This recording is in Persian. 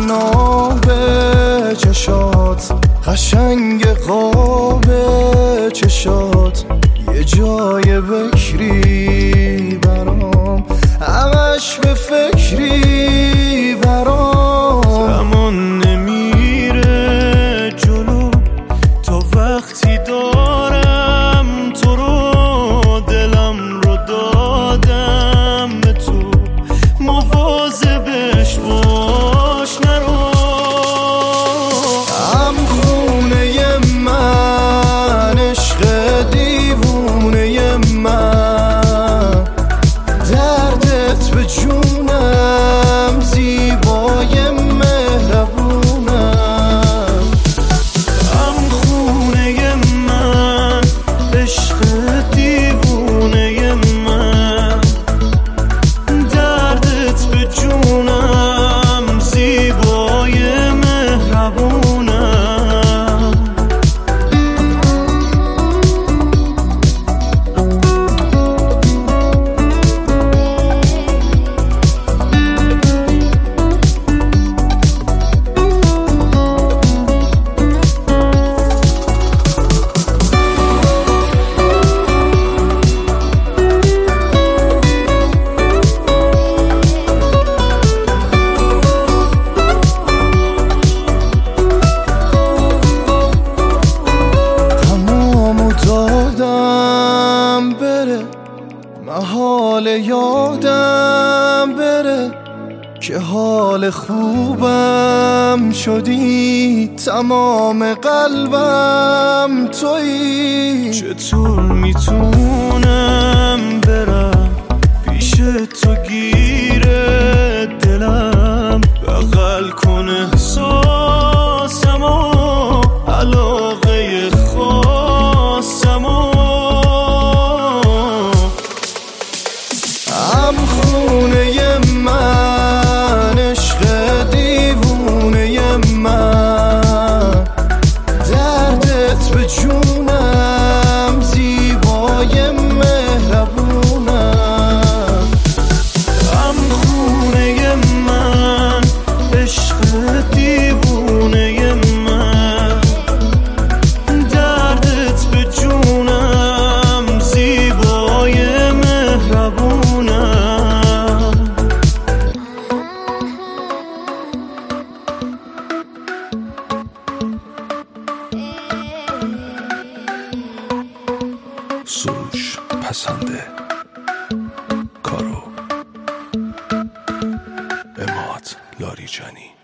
تناب چشات، قشنگ قاب چشات، یه جای بکری برام، همش به فکری برام. زمان نمیره جلو تا وقتی دارم تو رو، دلم رو دادم به تو، مواظبش باش نرو. هم خونه من، عشق دیوونه من، دردت به جونم، زیبای مهربونم. هم خونه من، عشق دیوونه من، دردت به جونم، زیبای مهربونم. دادم بره، محال یادم بره که حال خوبم شدی، تمام قلبم تویی. چطور میتونم برم پیش تو، گیره دلم، بغل کن احساسم و علاقه خاصم. هم خونه من، عشق دیوونه من، دردت به جونم، زیبای مهربونم. هم خونه من، عشق دیوونه من، دردت به جونم، زیبای مهربونم. سروش پسنده کارو اماد لاریجانی.